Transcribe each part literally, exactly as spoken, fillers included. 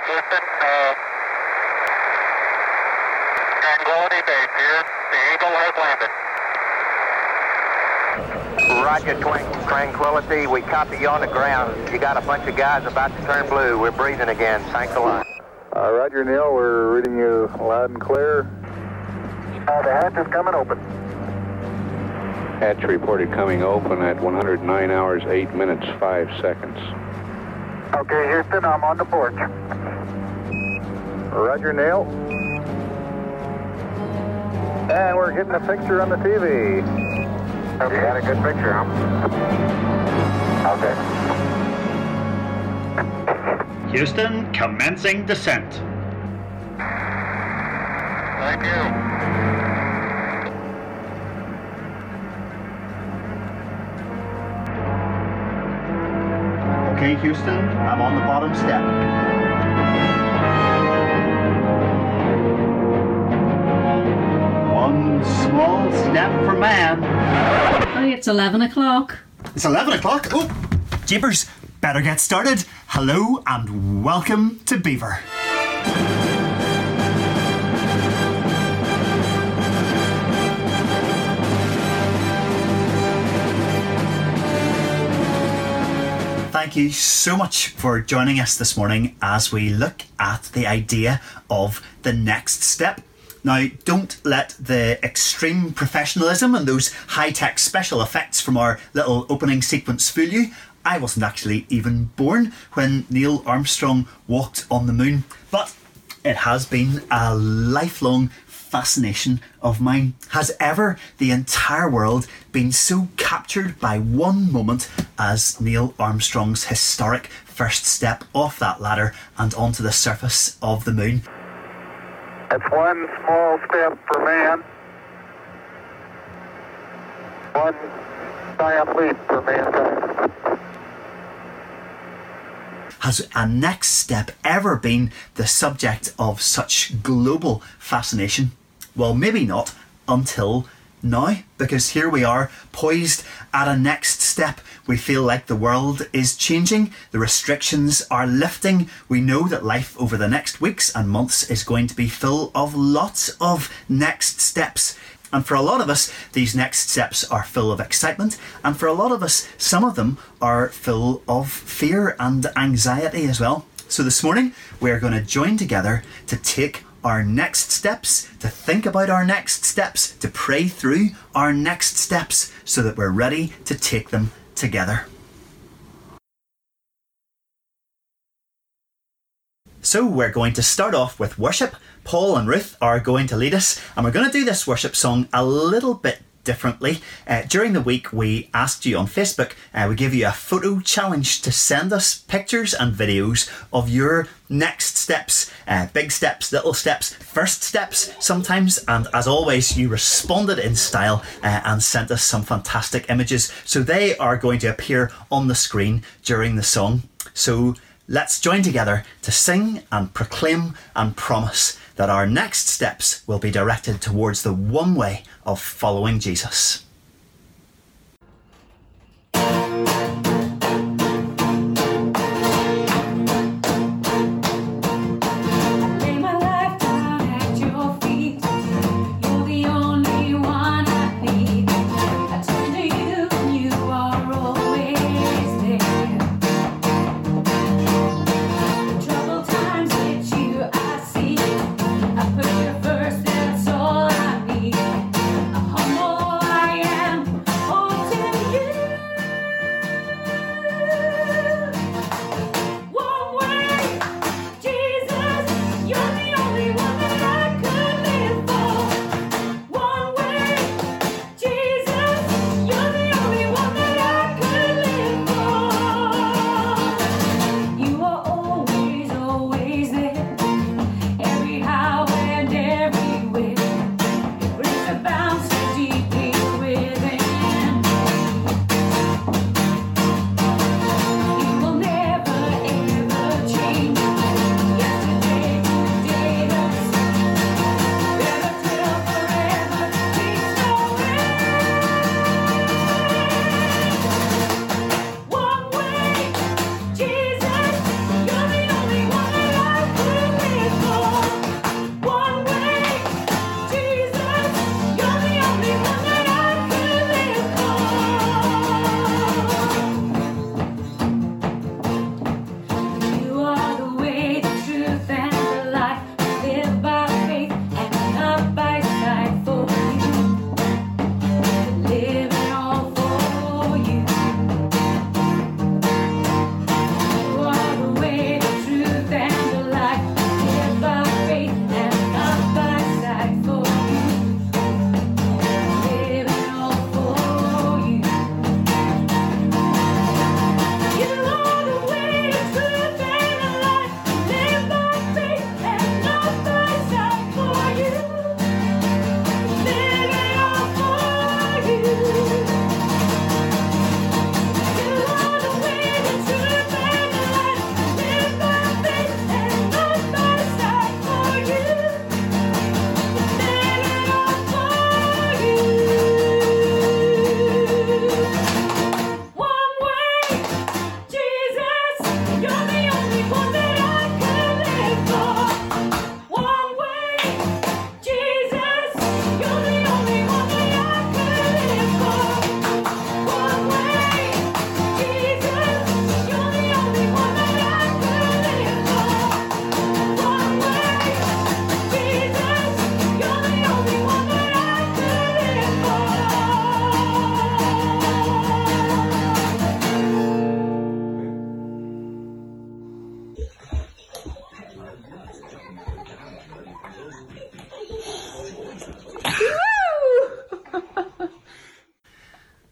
Houston, uh, Tranquility Base here. The Eagle has landed. Roger, Twin Tranquility. We copy you on the ground. You got a bunch of guys about to turn blue. We're breathing again. Thanks a lot. Uh, Roger, Neil. We're reading you loud and clear. Uh, the hatch is coming open. Hatch reported coming open at one hundred nine hours, eight minutes, five seconds. Okay, Houston, I'm on the porch. Roger, Neil. And we're getting a picture on the T V. Okay, got a good picture, huh? Okay. Houston, commencing descent. Thank you. Okay, Houston, I'm on the bottom step. One small step for man. Oh, it's eleven o'clock. It's eleven o'clock. Oh, jeepers, better get started. Hello and welcome to Beaver. Thank you so much for joining us this morning as we look at the idea of the next step. Now, don't let the extreme professionalism and those high-tech special effects from our little opening sequence fool you. I wasn't actually even born when Neil Armstrong walked on the moon, but it has been a lifelong fascination of mine. Has ever the entire world been so captured by one moment as Neil Armstrong's historic first step off that ladder and onto the surface of the moon? It's one small step for man, one giant leap for mankind. Has a next step ever been the subject of such global fascination? Well, maybe not until now, because here we are, poised at a next step. We feel like the world is changing, the restrictions are lifting. We know that life over the next weeks and months is going to be full of lots of next steps. And for a lot of us, these next steps are full of excitement. And for a lot of us, some of them are full of fear and anxiety as well. So this morning, we're going to join together to take our next steps, to think about our next steps, to pray through our next steps so that we're ready to take them together. So we're going to start off with worship. Paul and Ruth are going to lead us, and we're going to do this worship song a little bit differently. Uh, during the week, we asked you on Facebook, uh, we gave you a photo challenge to send us pictures and videos of your next steps, uh, big steps, little steps, first steps sometimes, and as always, you responded in style uh, and sent us some fantastic images. So they are going to appear on the screen during the song. So let's join together to sing and proclaim and promise that our next steps will be directed towards the one way of following Jesus. First, that's all I need. A humble I am.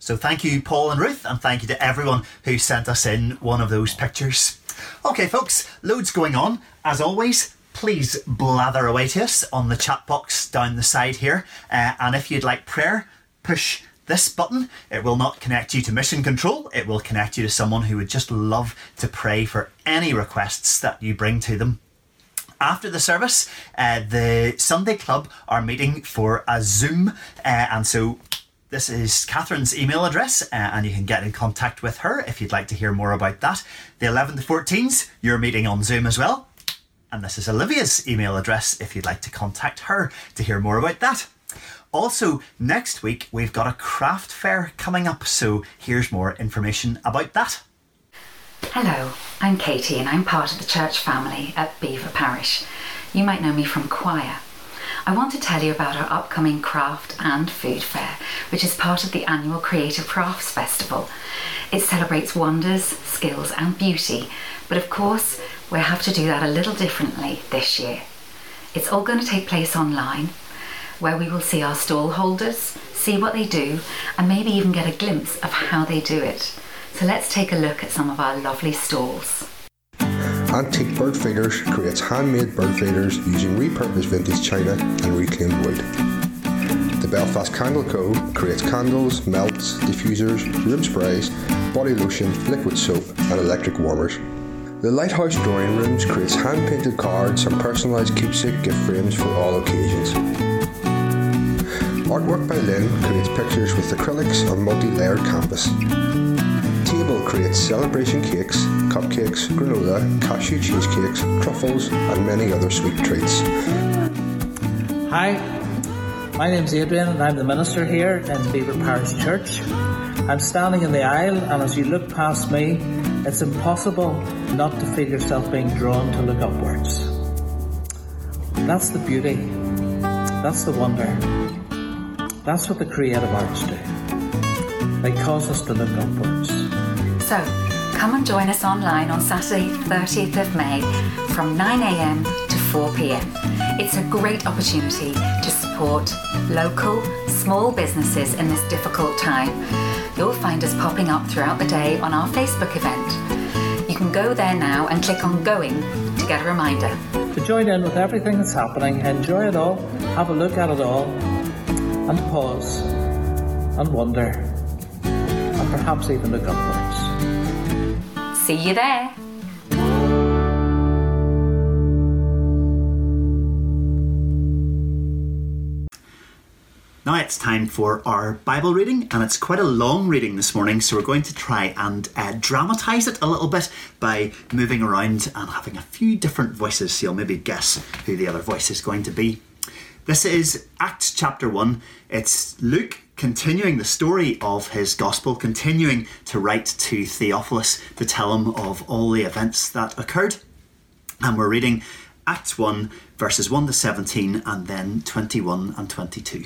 So thank you, Paul and Ruth, and thank you to everyone who sent us in one of those pictures. Okay, folks, loads going on. As always, please blather away to us on the chat box down the side here. Uh, and if you'd like prayer, push this button. It will not connect you to Mission Control. It will connect you to someone who would just love to pray for any requests that you bring to them. After the service, uh, the Sunday Club are meeting for a Zoom, uh, and so this is Catherine's email address, uh, and you can get in contact with her if you'd like to hear more about that. The eleven to fourteens, you're meeting on Zoom as well. And this is Olivia's email address if you'd like to contact her to hear more about that. Also, next week, we've got a craft fair coming up, so here's more information about that. Hello, I'm Katie and I'm part of the church family at Belvoir Parish. You might know me from choir. I want to tell you about our upcoming craft and food fair, which is part of the annual Creative Crafts Festival. It celebrates wonders, skills and beauty, but of course we'll have to do that a little differently this year. It's all going to take place online, where we will see our stall holders, see what they do, and maybe even get a glimpse of how they do it. So let's take a look at some of our lovely stalls. Antique Bird Feeders creates handmade bird feeders using repurposed vintage china and reclaimed wood. The Belfast Candle Co. creates candles, melts, diffusers, room sprays, body lotion, liquid soap and electric warmers. The Lighthouse Drawing Rooms creates hand-painted cards and personalised keepsake gift frames for all occasions. Artwork by Lynn creates pictures with acrylics on multi-layered canvas. Table creates celebration cakes, cupcakes, granola, cashew cheesecakes, truffles and many other sweet treats. Hi, my name's Adrian and I'm the minister here in Belvoir Parish Church. I'm standing in the aisle and as you look past me, it's impossible not to feel yourself being drawn to look upwards. That's the beauty. That's the wonder. That's what the creative arts do. They cause us to look upwards. So, come and join us online on Saturday thirtieth of May from nine a.m. to four p.m. It's a great opportunity to support local, small businesses in this difficult time. You'll find us popping up throughout the day on our Facebook event. You can go there now and click on Going to get a reminder. To join in with everything that's happening, enjoy it all, have a look at it all, and pause, and wonder, and perhaps even look upwards. See you there! Now it's time for our Bible reading, and it's quite a long reading this morning, so we're going to try and uh, dramatise it a little bit by moving around and having a few different voices, so you'll maybe guess who the other voice is going to be. This is Acts chapter one. It's Luke continuing the story of his gospel, continuing to write to Theophilus to tell him of all the events that occurred. And we're reading Acts one, verses one to seventeen, and then twenty-one and twenty-two.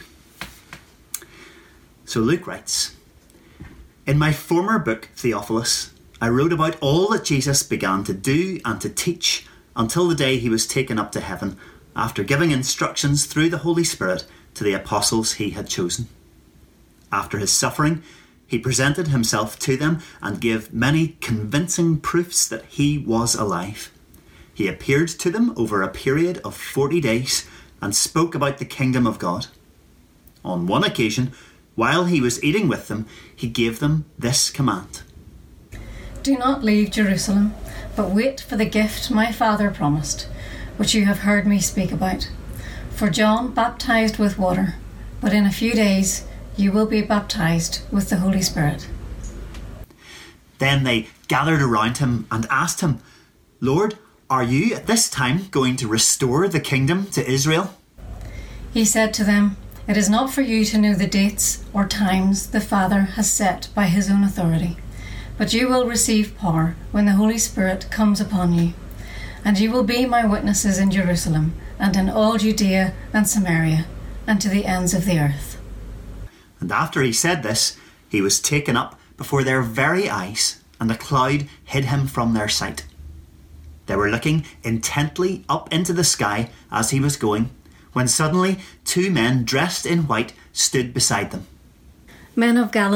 So Luke writes, "In my former book, Theophilus, I wrote about all that Jesus began to do and to teach until the day he was taken up to heaven, after giving instructions through the Holy Spirit to the apostles he had chosen. After his suffering, he presented himself to them and gave many convincing proofs that he was alive. He appeared to them over a period of forty days and spoke about the kingdom of God. On one occasion, while he was eating with them, he gave them this command: Do not leave Jerusalem, but wait for the gift my Father promised, which you have heard me speak about. For John baptized with water, but in a few days you will be baptized with the Holy Spirit." Then they gathered around him and asked him, "Lord, are you at this time going to restore the kingdom to Israel?" He said to them, "It is not for you to know the dates or times the Father has set by his own authority, but you will receive power when the Holy Spirit comes upon you. And you will be my witnesses in Jerusalem and in all Judea and Samaria and to the ends of the earth." And after he said this, he was taken up before their very eyes, and a cloud hid him from their sight. They were looking intently up into the sky as he was going, when suddenly two men dressed in white stood beside them. "Men of Galilee,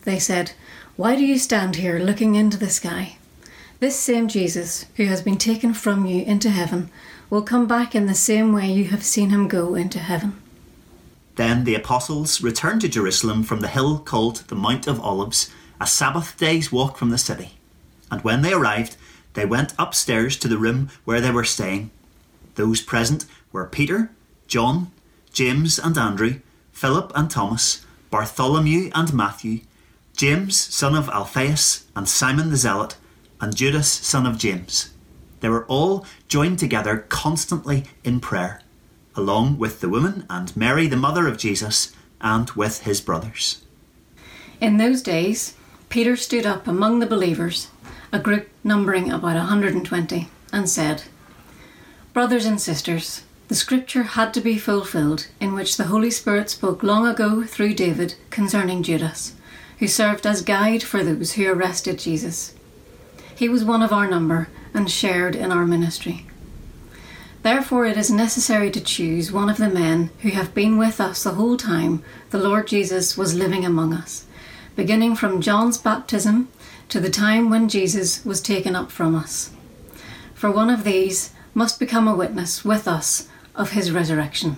they said, "Why do you stand here looking into the sky? This same Jesus, who has been taken from you into heaven, will come back in the same way you have seen him go into heaven." Then the apostles returned to Jerusalem from the hill called the Mount of Olives, a Sabbath day's walk from the city. And when they arrived, they went upstairs to the room where they were staying. Those present were Peter, John, James and Andrew, Philip and Thomas, Bartholomew and Matthew, James son of Alphaeus and Simon the Zealot, and Judas son of James. They were all joined together constantly in prayer, along with the woman and Mary the mother of Jesus, and with his brothers. In those days, Peter stood up among the believers, a group numbering about one hundred twenty, and said, "Brothers and sisters, the scripture had to be fulfilled in which the Holy Spirit spoke long ago through David concerning Judas, who served as guide for those who arrested Jesus. He was one of our number and shared in our ministry. Therefore it is necessary to choose one of the men who have been with us the whole time the Lord Jesus was living among us, beginning from John's baptism to the time when Jesus was taken up from us. For one of these must become a witness with us of his resurrection."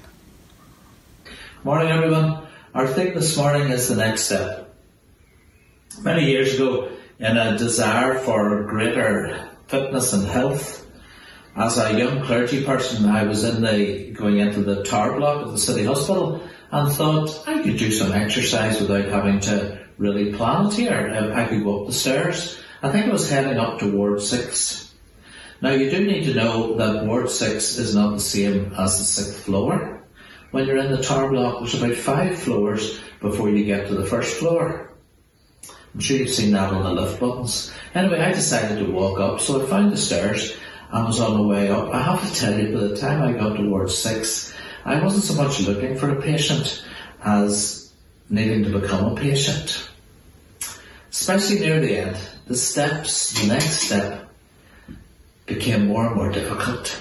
Morning everyone. Our theme this morning is the next step. Many years ago, in a desire for greater fitness and health, as a young clergy person, I was in the going into the tower block of the city hospital and thought I could do some exercise without having to really plan it here. I could go up the stairs. I think I was heading up to Ward six. Now you do need to know that Ward six is not the same as the sixth floor. When you're in the tower block, there's about five floors before you get to the first floor. I'm sure you've seen that on the lift buttons. Anyway, I decided to walk up, so I found the stairs and was on the way up. I have to tell you, by the time I got to Ward six, I wasn't so much looking for a patient as needing to become a patient. Especially near the end, the steps, the next step, became more and more difficult.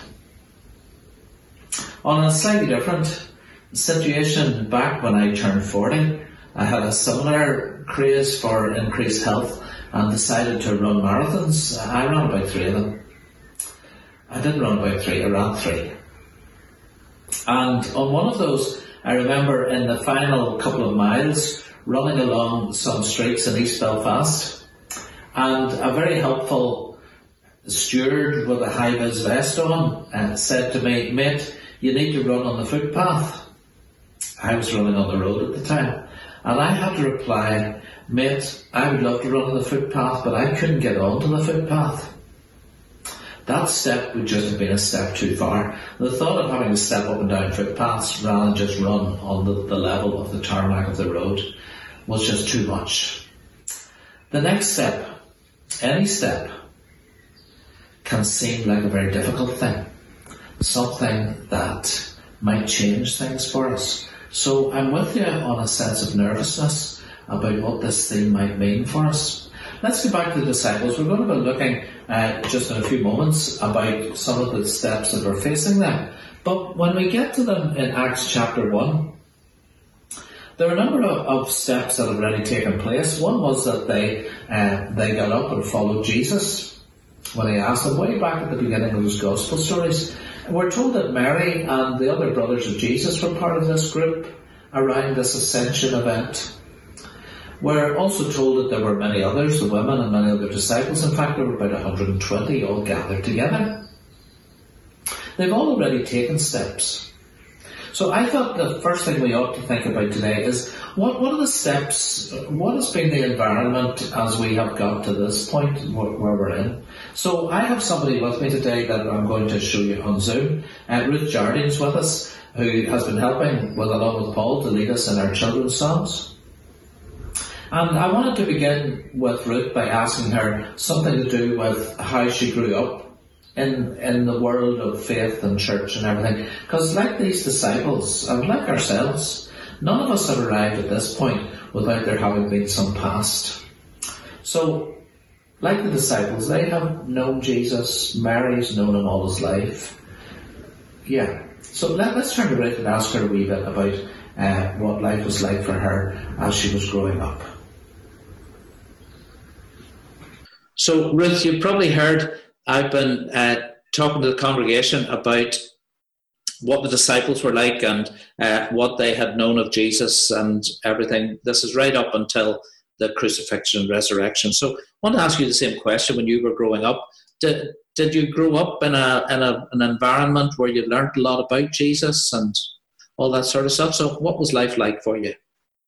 On a slightly different situation, back when I turned forty, I had a similar craze for increased health and decided to run marathons. I ran about three of them. I didn't run about three, I ran three. And on one of those, I remember in the final couple of miles, running along some streets in East Belfast, and a very helpful steward with a high-vis vest on uh, said to me, "Mate, you need to run on the footpath." I was running on the road at the time, and I had to reply, "Mate, I would love to run on the footpath, but I couldn't get onto the footpath." That step would just have been a step too far. The thought of having to step up and down footpaths rather than just run on the, the level of the tarmac of the road was just too much. The next step, any step, can seem like a very difficult thing, something that might change things for us. So I'm with you on a sense of nervousness about what this thing might mean for us. Let's go back to the disciples. We're going to be looking uh, just in a few moments about some of the steps that we're facing them. But when we get to them in Acts chapter one, there are a number of, of steps that have already taken place. One was that they uh, they got up and followed Jesus when he asked them, way back at the beginning of his gospel stories. We're told that Mary and the other brothers of Jesus were part of this group around this ascension event. We're also told that there were many others, the women and many other disciples. In fact, there were about one hundred twenty all gathered together. They've all already taken steps. So I thought the first thing we ought to think about today is what, what are the steps, what has been the environment as we have got to this point where, where we're in. So I have somebody with me today that I'm going to show you on Zoom. Uh, Ruth Jardine's with us, who has been helping with, along with Paul, to lead us in our children's songs. And I wanted to begin with Ruth by asking her something to do with how she grew up in in the world of faith and church and everything. Because like these disciples, and like ourselves, none of us have arrived at this point without there having been some past. So, like the disciples, they have known Jesus. Mary's known him all his life. Yeah. So let, let's turn to Ruth and ask her a wee bit about uh, what life was like for her as she was growing up. So, Ruth, you've probably heard I've been uh, talking to the congregation about what the disciples were like and uh, what they had known of Jesus and everything. This is right up until the crucifixion and resurrection. So I want to ask you the same question. When you were growing up, did did you grow up in a in a, an environment where you learned a lot about Jesus and all that sort of stuff? So what was life like for you?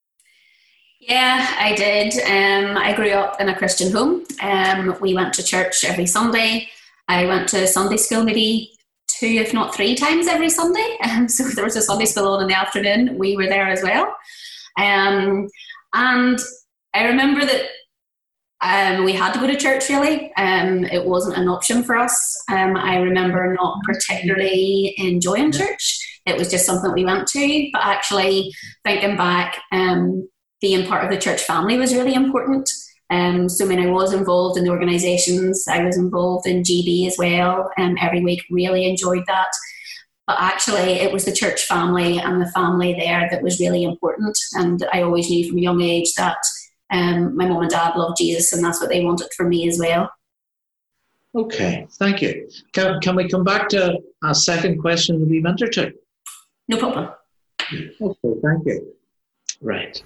Yeah, I did. Um, I grew up in a Christian home. Um, we went to church every Sunday. I went to Sunday school maybe two, if not three times every Sunday. Um, so there was a Sunday school on in the afternoon. We were there as well. Um, and I remember that um, we had to go to church, really. Um, it wasn't an option for us. Um, I remember not particularly enjoying church. It was just something we went to. But actually, thinking back, um, being part of the church family was really important. Um, so I mean, I was involved in the organisations. I was involved in G B as well. Um, every week, really enjoyed that. But actually, it was the church family and the family there that was really important. And I always knew from a young age that um, my mum and dad loved Jesus, and that's what they wanted for me as well. Okay, thank you. Can, can we come back to a second question that we went to? No problem. Okay, thank you. Right.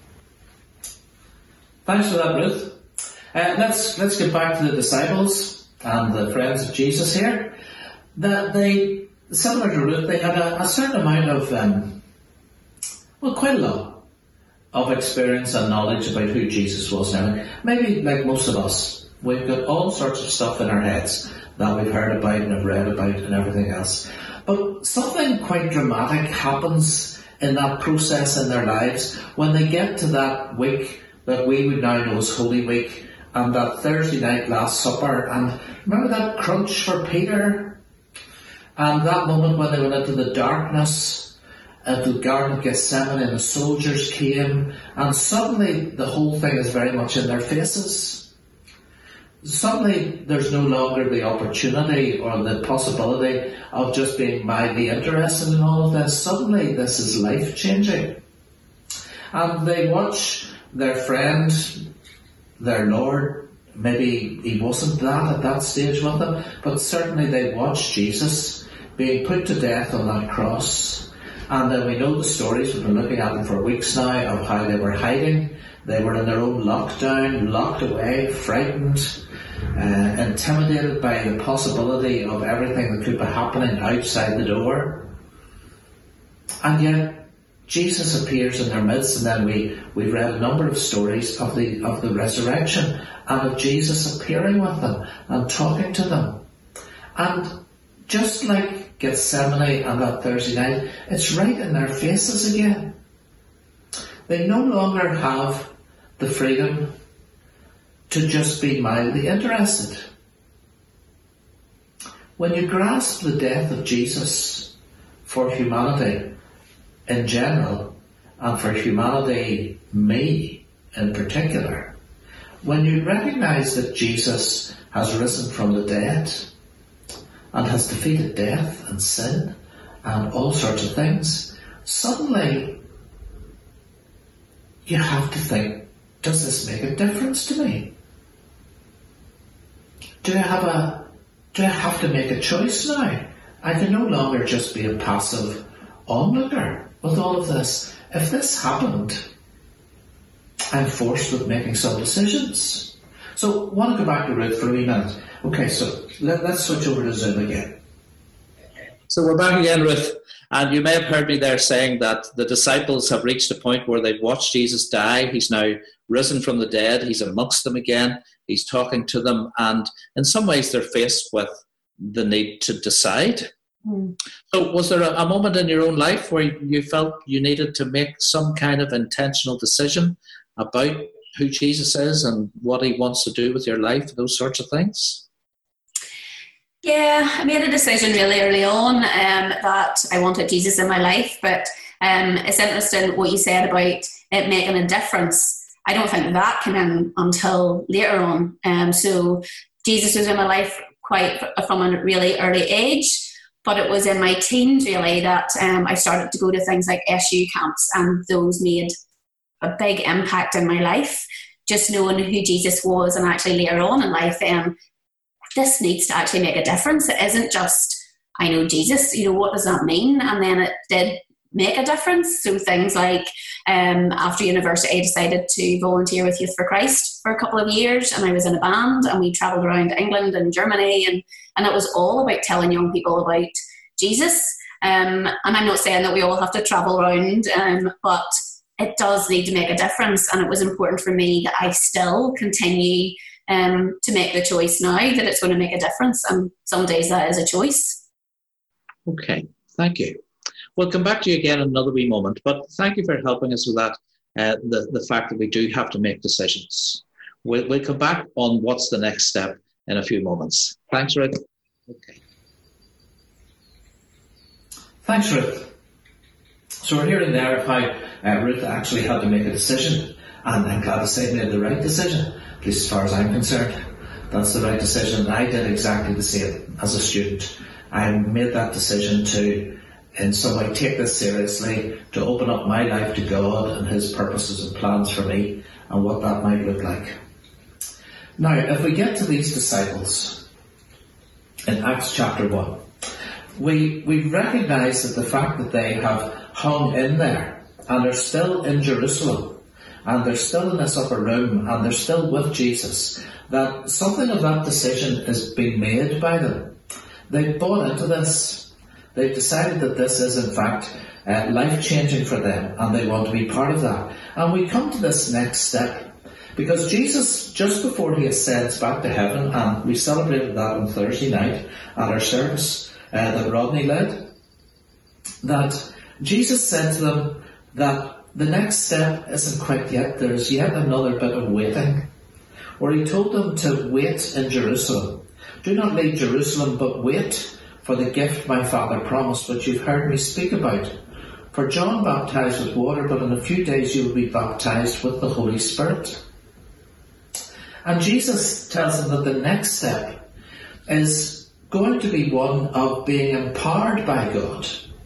Thanks for that, Ruth. Uh, let's let's get back to the disciples and the friends of Jesus here. That they, similar to Ruth, they had a, a certain amount of, um, well, quite a lot of experience and knowledge about who Jesus was. Now, maybe like most of us, we've got all sorts of stuff in our heads that we've heard about and have read about and everything else. But something quite dramatic happens in that process in their lives when they get to that week that we would now know as Holy Week, and that Thursday night Last Supper. And remember that crunch for Peter? And that moment when they went into the darkness at the Garden of Gethsemane and the soldiers came, and suddenly the whole thing is very much in their faces. Suddenly there's no longer the opportunity or the possibility of just being mildly interested in all of this. Suddenly this is life-changing. And they watch their friend, their Lord, maybe he wasn't that at that stage with them, but certainly they watched Jesus being put to death on that cross. And then we know the stories, we've been looking at them for weeks now, of how they were hiding. They were in their own lockdown, locked away, frightened, uh, intimidated by the possibility of everything that could be happening outside the door. And yet Jesus appears in their midst, and then we, we've read a number of stories of the of the resurrection and of Jesus appearing with them and talking to them. And just like Gethsemane and that Thursday night, it's right in their faces again. They no longer have the freedom to just be mildly interested. When you grasp the death of Jesus for humanity in general, and for humanity, me in particular, when you recognise that Jesus has risen from the dead and has defeated death and sin and all sorts of things, suddenly you have to think, does this make a difference to me? Do I have a do I have to make a choice now? I can no longer just be a passive onlooker with all of this. If this happened, I'm forced with making some decisions. So I want to go back to Ruth for a wee minute. Okay, so let, let's switch over to Zoom again. So we're back again, Ruth. And you may have heard me there saying that the disciples have reached a point where they've watched Jesus die. He's now risen from the dead. He's amongst them again. He's talking to them. And in some ways they're faced with the need to decide. Mm. So was there a, a moment in your own life where you felt you needed to make some kind of intentional decision about who Jesus is and what he wants to do with your life, those sorts of things? Yeah, I made a decision really early on um, that I wanted Jesus in my life, but um, it's interesting what you said about it making a difference. I don't think that came in until later on. Um, so Jesus was in my life quite from a really early age, but it was in my teens really that um, I started to go to things like S U camps, and those made a big impact in my life. just knowing who Jesus was, and actually later on in life, um, this needs to actually make a difference. It isn't just, I know Jesus, you know, what does that mean? And then it did make a difference. So things like um, after university, I decided to volunteer with Youth for Christ for a couple of years, and I was in a band, and we travelled around England and Germany, and, and it was all about telling young people about Jesus. Um, and I'm not saying that we all have to travel around, um, but it does need to make a difference. And it was important for me that I still continue um, to make the choice now that it's going to make a difference. And some days that is a choice. Okay, thank you. We'll come back to you again in another wee moment, but thank you for helping us with that, uh, the, the fact that we do have to make decisions. We'll, we'll come back on what's the next step in a few moments. Thanks, Ruth. Okay. Thanks, Ruth. So we're hearing there how uh, Ruth actually had to make a decision, and I'm glad to say made the right decision, at least as far as I'm concerned. That's the right decision. I did exactly the same as a student. I made that decision to, in some way, take this seriously, to open up my life to God and His purposes and plans for me, and what that might look like. Now, if we get to these disciples in Acts chapter one, we we recognise that the fact that they have hung in there, and they're still in Jerusalem, and they're still in this upper room, and they're still with Jesus, that something of that decision is being made by them. They've bought into this. They've decided that this is, in fact, uh, life-changing for them, and they want to be part of that. And we come to this next step, because Jesus, just before He ascends back to heaven, and we celebrated that on Thursday night at our service uh, that Rodney led, that Jesus said to them that the next step isn't quite yet. There's yet another bit of waiting, where He told them to wait in Jerusalem. Do not leave Jerusalem, but wait for the gift my Father promised, which you've heard me speak about. For John baptized with water, but in a few days you will be baptized with the Holy Spirit. And Jesus tells them that the next step is going to be one of being empowered by God.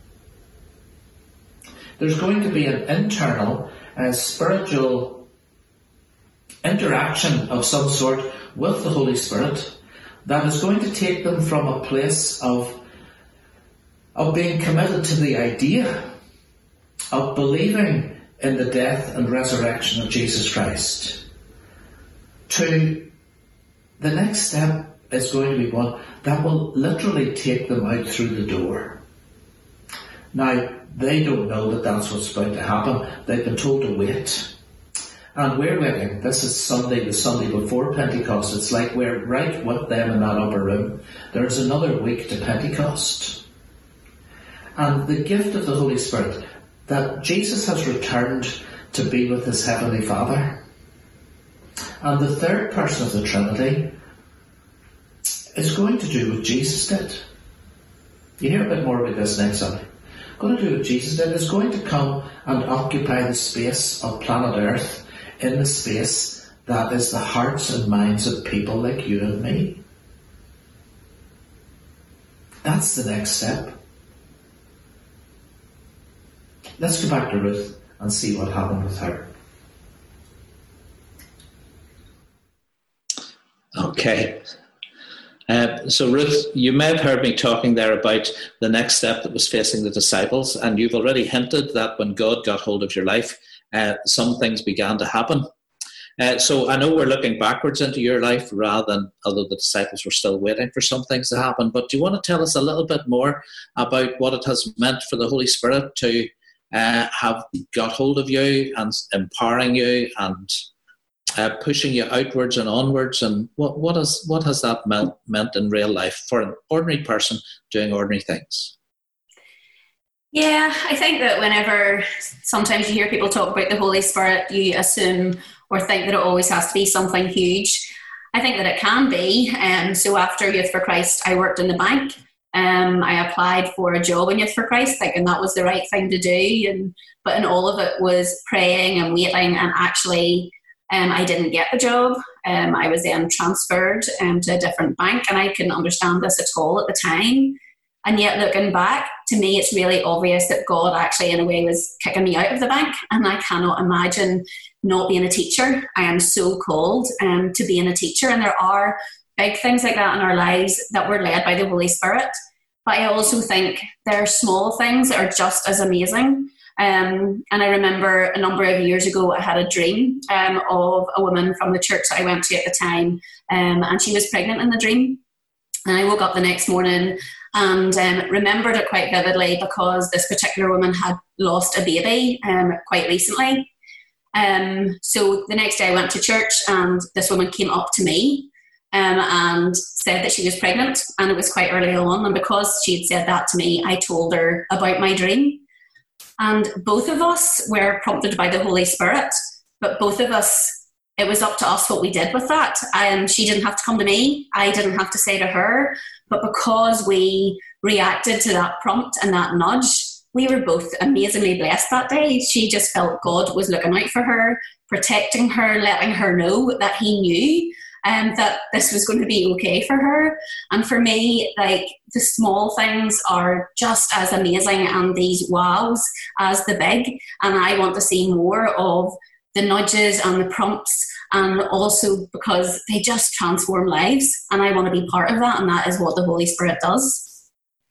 There's going to be an internal, uh, spiritual interaction of some sort with the Holy Spirit that is going to take them from a place of, of being committed to the idea of believing in the death and resurrection of Jesus Christ to the next step is going to be one that will literally take them out through the door. Now, they don't know that that's what's about to happen. They've been told to wait. And we're waiting. This is Sunday, the Sunday before Pentecost. It's like we're right with them in that upper room. There's another week to Pentecost. And the gift of the Holy Spirit, that Jesus has returned to be with His Heavenly Father. And the third person of the Trinity is going to do what Jesus did. You hear a bit more about this next Sunday. Going to do what Jesus did, is going to come and occupy the space of planet Earth, in the space that is the hearts and minds of people like you and me. That's the next step. Let's go back to Ruth and see what happened with her. Okay. Uh, so Ruth, you may have heard me talking there about the next step that was facing the disciples, and you've already hinted that when God got hold of your life, uh, some things began to happen. Uh, so I know we're looking backwards into your life rather than, although the disciples were still waiting for some things to happen, but do you want to tell us a little bit more about what it has meant for the Holy Spirit to uh, have got hold of you and empowering you and Uh, pushing you outwards and onwards, and what what has what has that meant, meant in real life for an ordinary person doing ordinary things? Yeah, I think that whenever sometimes you hear people talk about the Holy Spirit, you assume or think that it always has to be something huge. I think that it can be. Um, so after Youth for Christ, I worked in the bank. Um, I applied for a job in Youth for Christ, thinking that was the right thing to do, and but in all of it was praying and waiting, and actually Um, I didn't get the job. Um, I was then transferred um, to a different bank, and I couldn't understand this at all at the time. And yet looking back, to me, it's really obvious that God actually in a way was kicking me out of the bank, and I cannot imagine not being a teacher. I am so called um, to being a teacher, and there are big things like that in our lives that were led by the Holy Spirit. But I also think there are small things that are just as amazing. Um, and I remember a number of years ago, I had a dream um, of a woman from the church that I went to at the time, um, and she was pregnant in the dream. And I woke up the next morning and um, remembered it quite vividly because this particular woman had lost a baby um, quite recently. Um, so the next day I went to church and this woman came up to me um, and said that she was pregnant, and it was quite early on. And because she had said that to me, I told her about my dream. And both of us were prompted by the Holy Spirit, but both of us, it was up to us what we did with that. Um, she didn't have to come to me. I didn't have to say to her. But because we reacted to that prompt and that nudge, we were both amazingly blessed that day. She just felt God was looking out for her, protecting her, letting her know that he knew um, that this was going to be okay for her. And for me, like, the small things are just as amazing and these wows as the big. And I want to see more of the nudges and the prompts, and also because they just transform lives, and I want to be part of that, and that is what the Holy Spirit does.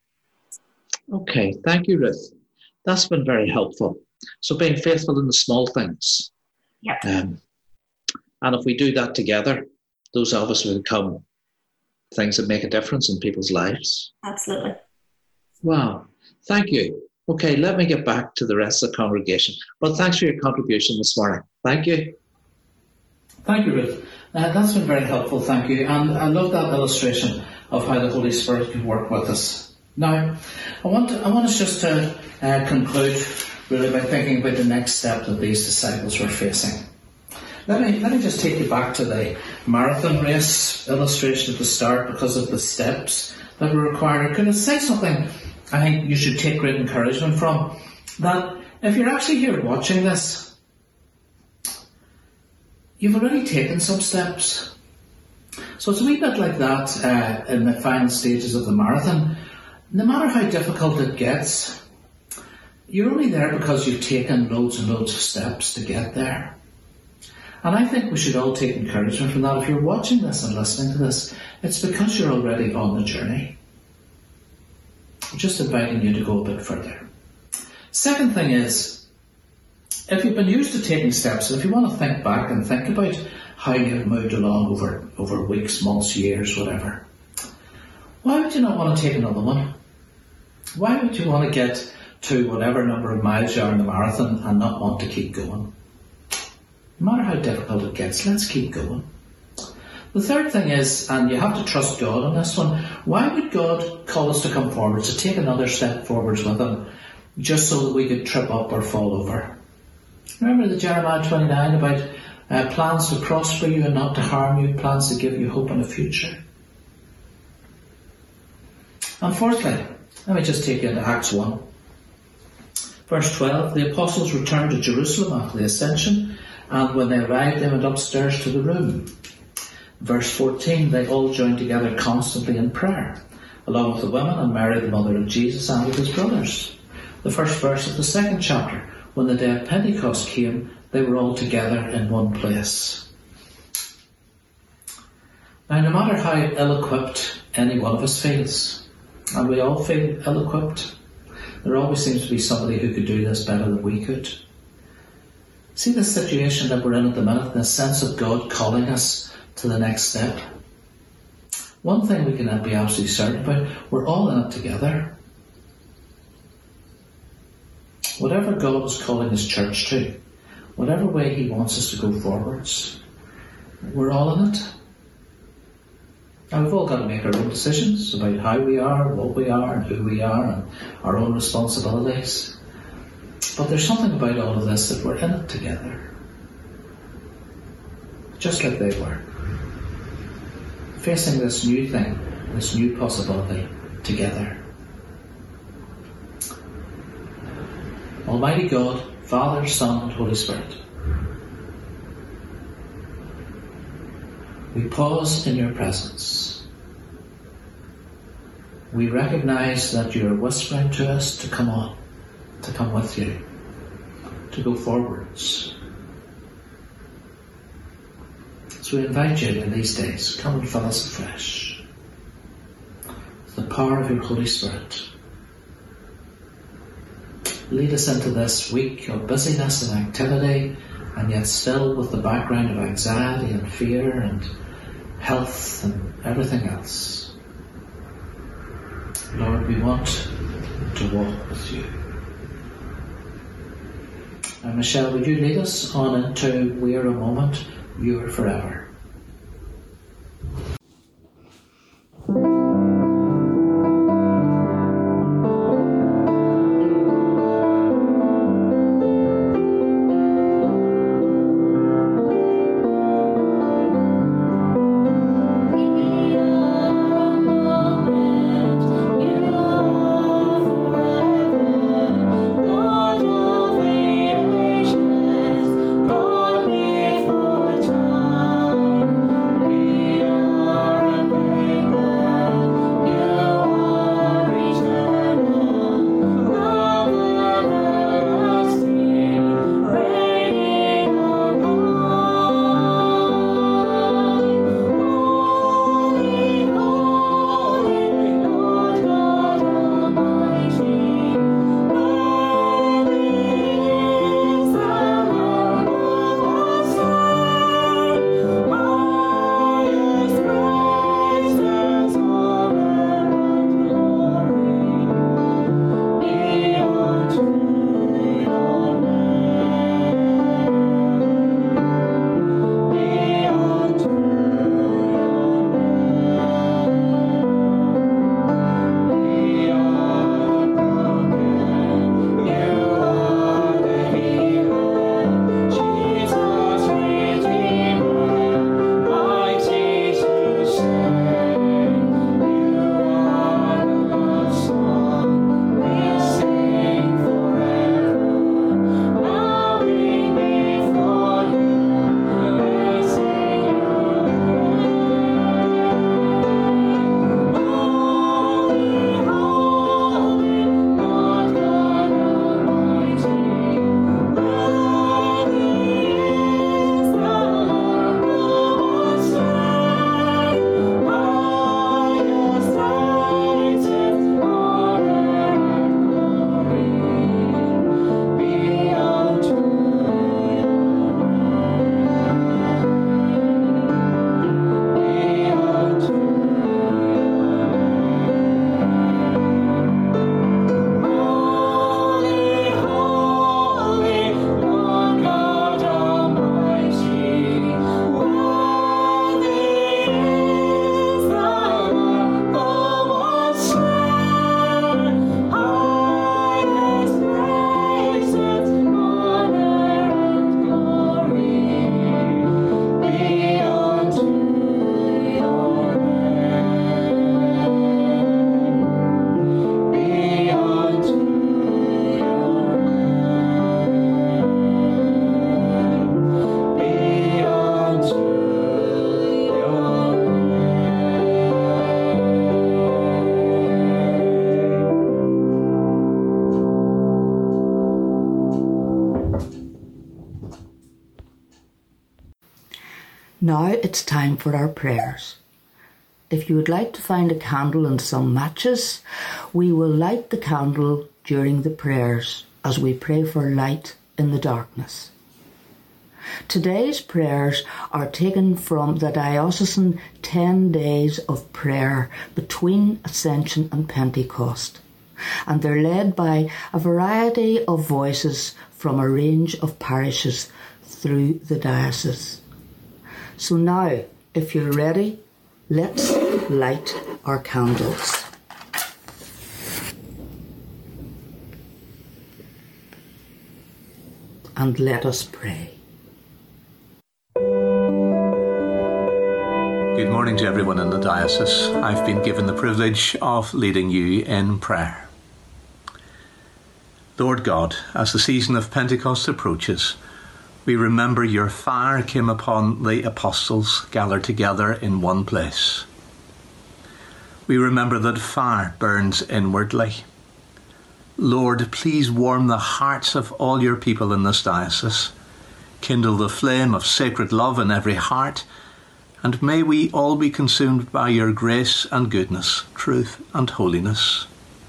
Okay, thank you, Ruth. That's been very helpful. So being faithful in the small things. Yep. Um, and if we do that together, those obviously become things that make a difference in people's lives. Absolutely. Wow, thank you. Okay, let me get back to the rest of the congregation. But thanks for your contribution this morning. Thank you. Thank you, Ruth. Uh, that's been very helpful, thank you. And I love that illustration of how the Holy Spirit can work with us. Now, I want to, I want us just to uh, conclude really by thinking about the next step that these disciples were facing. Let me, let me just take you back to the marathon race illustration at the start because of the steps that were required. Could I say something I think you should take great encouragement from? That if you're actually here watching this, you've already taken some steps. So it's a wee bit like that uh, in the final stages of the marathon. No matter how difficult it gets, you're only there because you've taken loads and loads of steps to get there. And I think we should all take encouragement from that. If you're watching this and listening to this, it's because you're already on the journey. I'm just inviting you to go a bit further. Second thing is, if you've been used to taking steps, and if you want to think back and think about how you've moved along over, over weeks, months, years, whatever, why would you not want to take another one? Why would you want to get to whatever number of miles you are in the marathon and not want to keep going? No matter how difficult it gets, let's keep going. The third thing is, and you have to trust God on this one, why would God call us to come forward, to take another step forwards with Him, just so that we could trip up or fall over? Remember the Jeremiah twenty-nine about uh, plans to prosper you and not to harm you, plans to give you hope in the future? And fourthly, let me just take you into Acts one. Verse twelve, the apostles returned to Jerusalem after the ascension, and when they arrived, they went upstairs to the room. Verse fourteen, they all joined together constantly in prayer, along with the women and Mary, the mother of Jesus, and with his brothers. The first verse of the second chapter, when the day of Pentecost came, they were all together in one place. Now, no matter how ill-equipped any one of us feels, and we all feel ill-equipped, there always seems to be somebody who could do this better than we could. See the situation that we're in at the minute, the sense of God calling us to the next step. One thing we can be absolutely certain about, we're all in it together. Whatever God is calling His church to, whatever way He wants us to go forwards, we're all in it. Now we've all got to make our own decisions about how we are, what we are, and who we are, and our own responsibilities. But there's something about all of this that we're in it together. Just like they were. Facing this new thing, this new possibility together. Almighty God, Father, Son, and Holy Spirit, we pause in your presence. we recognise that you're whispering to us to come on, to come with you, to go forwards. So we invite you in these days, come and fill us afresh. The power of your Holy Spirit. Lead us into this week of busyness and activity, and yet still with the background of anxiety and fear and health and everything else. Lord, we want to walk with you. And Michelle, would you lead us on into We Are a Moment, You Are Forever? Now it's time for our prayers. If you would like to find a candle and some matches, we will light the candle during the prayers as we pray for light in the darkness. Today's prayers are taken from the diocesan ten days of prayer between Ascension and Pentecost, and they're led by a variety of voices from a range of parishes through the diocese. So now, if you're ready, let's light our candles. And let us pray. Good morning to everyone in the diocese. I've been given the privilege of leading you in prayer. Lord God, as the season of Pentecost approaches, we remember your fire came upon the apostles gathered together in one place. we remember that fire burns inwardly. Lord, please warm the hearts of all your people in this diocese. Kindle the flame of sacred love in every heart, and may we all be consumed by your grace and goodness, truth and holiness.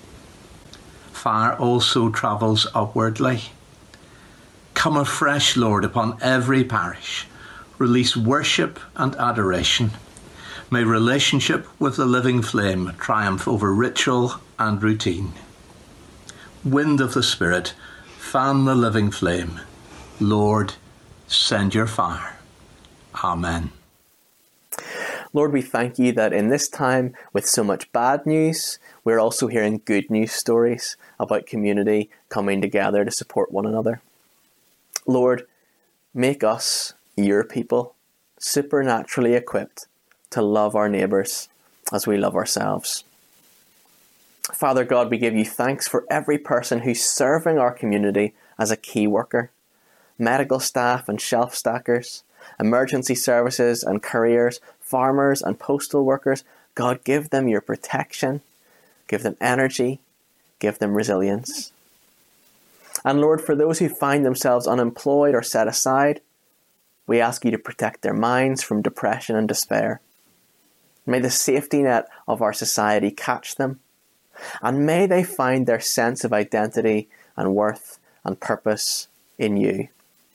Fire also travels upwardly. Come afresh, Lord, upon every parish. Release worship and adoration. May relationship with the living flame triumph over ritual and routine. Wind of the Spirit, fan the living flame. Lord, send your fire. Amen. Lord, we thank you that in this time with so much bad news, we're also hearing good news stories about community coming together to support one another. Lord, make us, your people, supernaturally equipped to love our neighbours as we love ourselves. Father God, we give you thanks for every person who's serving our community as a key worker. Medical staff and shelf stackers, emergency services and couriers, farmers and postal workers. God, give them your protection, give them energy, give them resilience. And Lord, for those who find themselves unemployed or set aside, we ask you to protect their minds from depression and despair. May the safety net of our society catch them, and may they find their sense of identity and worth and purpose in you.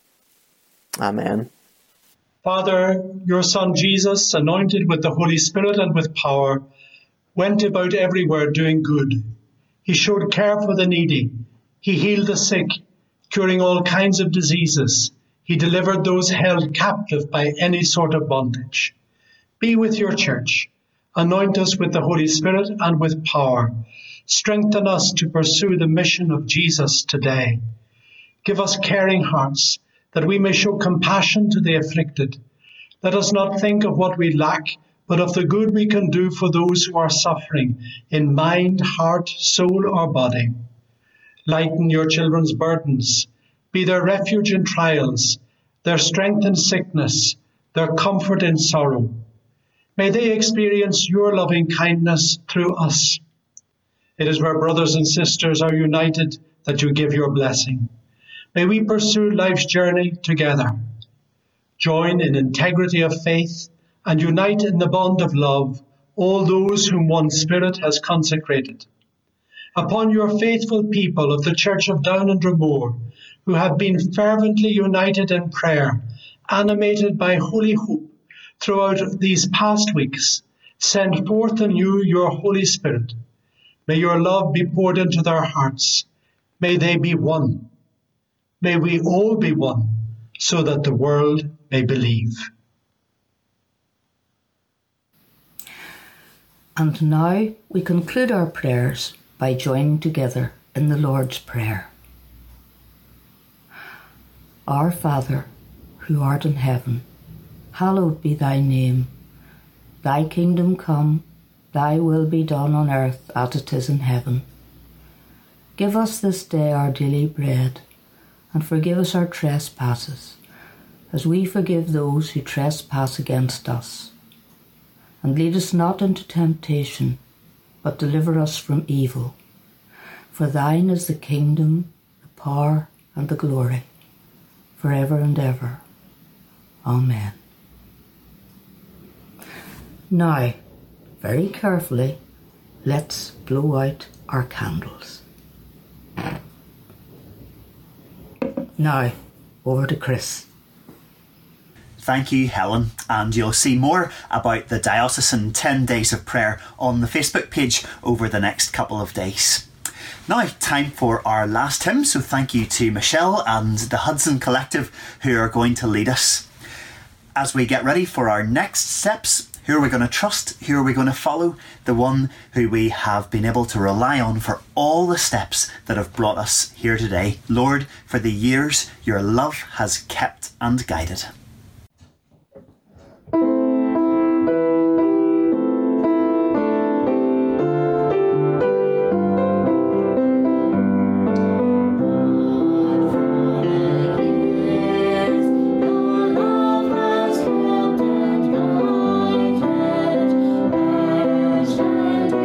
Amen. Father, your Son Jesus, anointed with the Holy Spirit and with power, went about everywhere doing good. He showed care for the needy. He healed the sick, curing all kinds of diseases. He delivered those held captive by any sort of bondage. Be with your church. Anoint us with the Holy Spirit and with power. Strengthen us to pursue the mission of Jesus today. Give us caring hearts, that we may show compassion to the afflicted. Let us not think of what we lack, but of the good we can do for those who are suffering in mind, heart, soul, or body. Lighten your children's burdens. Be their refuge in trials, their strength in sickness, their comfort in sorrow. May they experience your loving kindness through us. It is where brothers and sisters are united that you give your blessing. May we pursue life's journey together, join in integrity of faith, and unite in the bond of love all those whom one Spirit has consecrated. Upon your faithful people of the Church of Down and Dromore, who have been fervently united in prayer, animated by holy hope throughout these past weeks, send forth anew your Holy Spirit. May your love be poured into their hearts. May they be one. May we all be one, so that the world may believe. And now we conclude our prayers by joining together in the Lord's Prayer. Our Father, who art in heaven, hallowed be thy name. Thy kingdom come, thy will be done on earth as it is in heaven. Give us this day our daily bread, and forgive us our trespasses, as we forgive those who trespass against us. And lead us not into temptation, but deliver us from evil. For thine is the kingdom, the power, and the glory, forever and ever. Amen. Now, very carefully, let's blow out our candles. Now, over to Chris. Thank you, Helen. And you'll see more about the Diocesan ten Days of Prayer on the Facebook page over the next couple of days. Now, time for our last hymn. So thank you to Michelle and the Hudson Collective who are going to lead us. As we get ready for our next steps, who are we going to trust? Who are we going to follow? The one who we have been able to rely on for all the steps that have brought us here today. Lord, for the years your love has kept and guided. Stand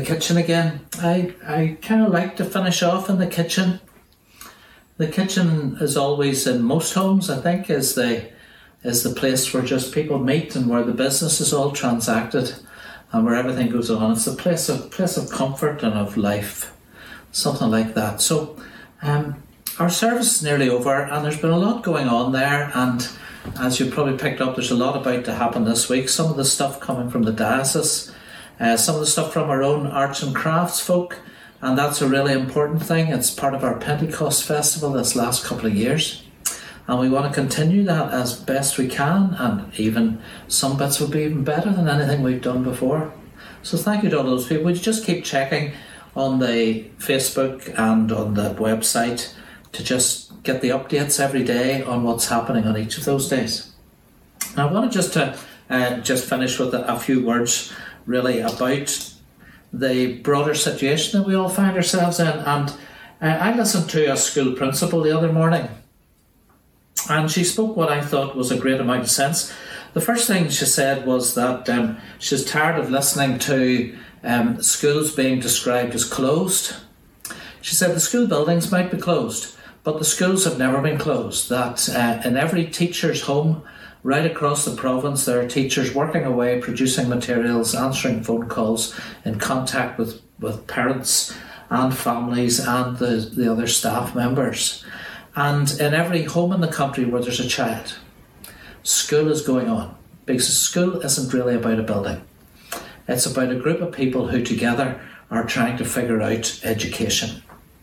kitchen again. I, I kind of like to finish off in the kitchen. The kitchen is always, in most homes, I think, is the is the place where just people meet and where the business is all transacted and where everything goes on. It's a place of place of comfort and of life, something like that. So um, our service is nearly over, and there's been a lot going on there, and as you probably picked up, there's a lot about to happen this week. Some of the stuff coming from the diocese, uh, some of the stuff from our own arts and crafts folk, and that's a really important thing. It's part of our Pentecost festival this last couple of years, and we want to continue that as best we can, and even some bits will be even better than anything we've done before. So thank you to all those people. We just keep checking on the Facebook and on the website to just get the updates every day on what's happening on each of those days. Now I want to just to uh, just finish with a, a few words really about the broader situation that we all find ourselves in. And uh, I listened to a school principal the other morning, and she spoke what I thought was a great amount of sense. The first thing she said was that um, she's tired of listening to um, schools being described as closed. She said the school buildings might be closed, but the schools have never been closed. That uh, in every teacher's home right across the province, there are teachers working away, producing materials, answering phone calls, in contact with, with parents and families and the, the other staff members. And in every home in the country where there's a child, school is going on. Because school isn't really about a building. It's about a group of people who together are trying to figure out education.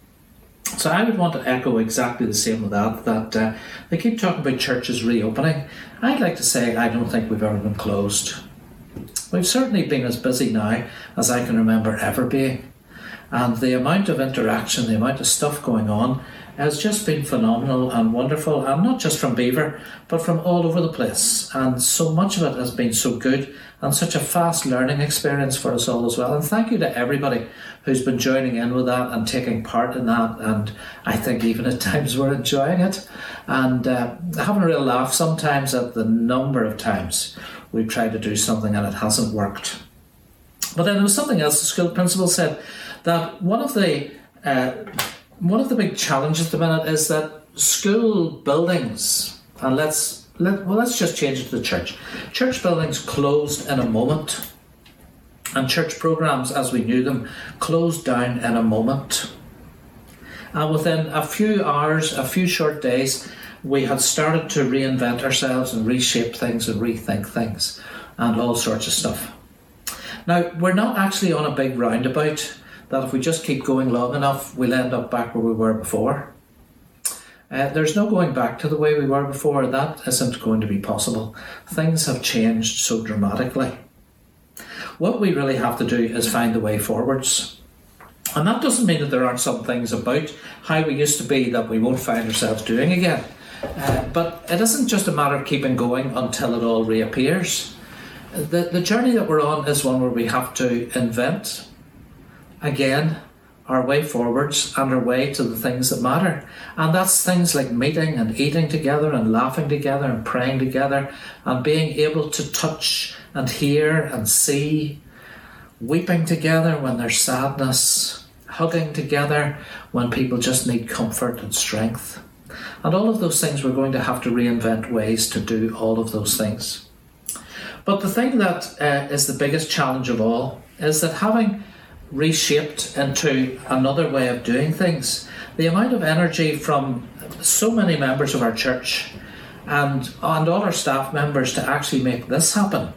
So I would want to echo exactly the same with that, that uh, they keep talking about churches reopening. I'd like to say I don't think we've ever been closed. We've certainly been as busy now as I can remember ever being. And the amount of interaction, the amount of stuff going on has just been phenomenal and wonderful, and not just from Beaver, but from all over the place. And so much of it has been so good and such a fast learning experience for us all as well. And thank you to everybody who's been joining in with that and taking part in that. And I think even at times we're enjoying it and uh, having a real laugh sometimes at the number of times we've tried to do something and it hasn't worked. But then there was something else the school principal said, that one of the uh, one of the big challenges at the minute is that school buildings, and let's let, well let's just change it to the church. Church buildings closed in a moment, and church programs as we knew them closed down in a moment. And within a few hours, a few short days, we had started to reinvent ourselves and reshape things and rethink things and all sorts of stuff. Now, we're not actually on a big roundabout that if we just keep going long enough, we'll end up back where we were before. Uh, there's no going back to the way we were before. That isn't going to be possible. Things have changed so dramatically. What we really have to do is find the way forwards. And that doesn't mean that there aren't some things about how we used to be that we won't find ourselves doing again. Uh, but it isn't just a matter of keeping going until it all reappears. The, the journey that we're on is one where we have to invent again our way forwards and our way to the things that matter. And that's things like meeting and eating together and laughing together and praying together and being able to touch and hear and see, weeping together when there's sadness, hugging together when people just need comfort and strength. And all of those things, we're going to have to reinvent ways to do all of those things. But the thing that uh, is the biggest challenge of all is that having reshaped into another way of doing things, the amount of energy from so many members of our church and, and all our staff members to actually make this happen.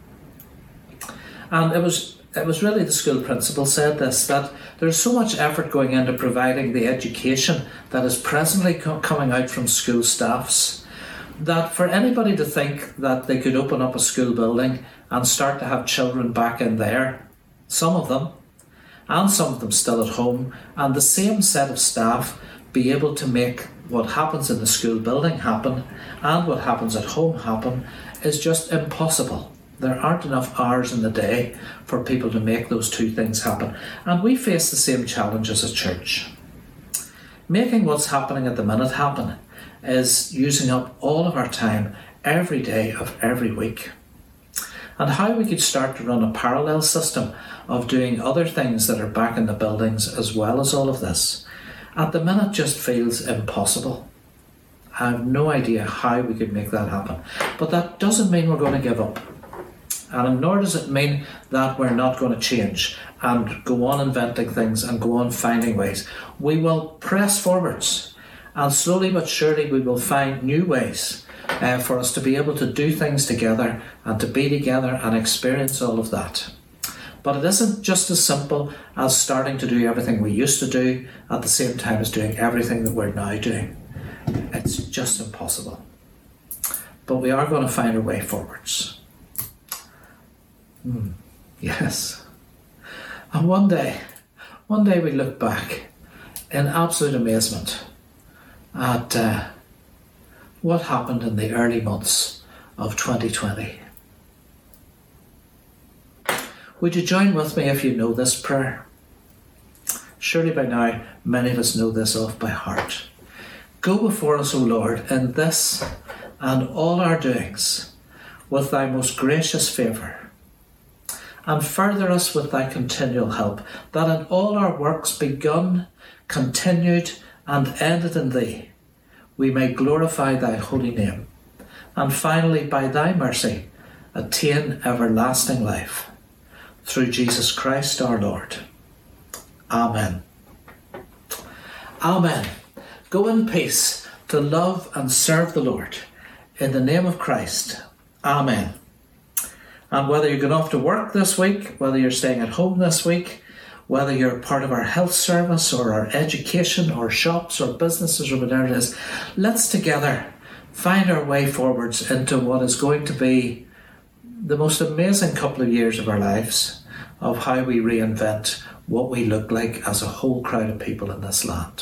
And it was it was really the school principal said this, that there's so much effort going into providing the education that is presently co- coming out from school staffs, that for anybody to think that they could open up a school building and start to have children back in there, some of them, and some of them still at home, and the same set of staff be able to make what happens in the school building happen and what happens at home happen is just impossible. There aren't enough hours in the day for people to make those two things happen. And we face the same challenge as a church. Making what's happening at the minute happen is using up all of our time every day of every week. and how we could start to run a parallel system of doing other things that are back in the buildings as well as all of this, at the minute just feels impossible. I have no idea how we could make that happen. But that doesn't mean we're going to give up. And nor does it mean that we're not going to change and go on inventing things and go on finding ways. We will press forwards, and slowly but surely we will find new ways uh, for us to be able to do things together and to be together and experience all of that. But it isn't just as simple as starting to do everything we used to do at the same time as doing everything that we're now doing. It's just impossible. But we are going to find a way forwards. Hmm. Yes. And one day, one day we look back in absolute amazement at uh, what happened in the early months of twenty twenty. Would you join with me if you know this prayer? Surely by now many of us know this off by heart. Go before us, O Lord, in this and all our doings with thy most gracious favour, and further us with thy continual help, that in all our works begun, continued, and ended in thee, we may glorify thy holy name, and finally by thy mercy attain everlasting life. Through Jesus Christ our Lord. Amen. Amen. Go in peace to love and serve the Lord. In the name of Christ. Amen. And whether you're going off to work this week, whether you're staying at home this week, whether you're part of our health service or our education or shops or businesses or whatever it is, let's together find our way forwards into what is going to be the most amazing couple of years of our lives, of how we reinvent what we look like as a whole crowd of people in this land.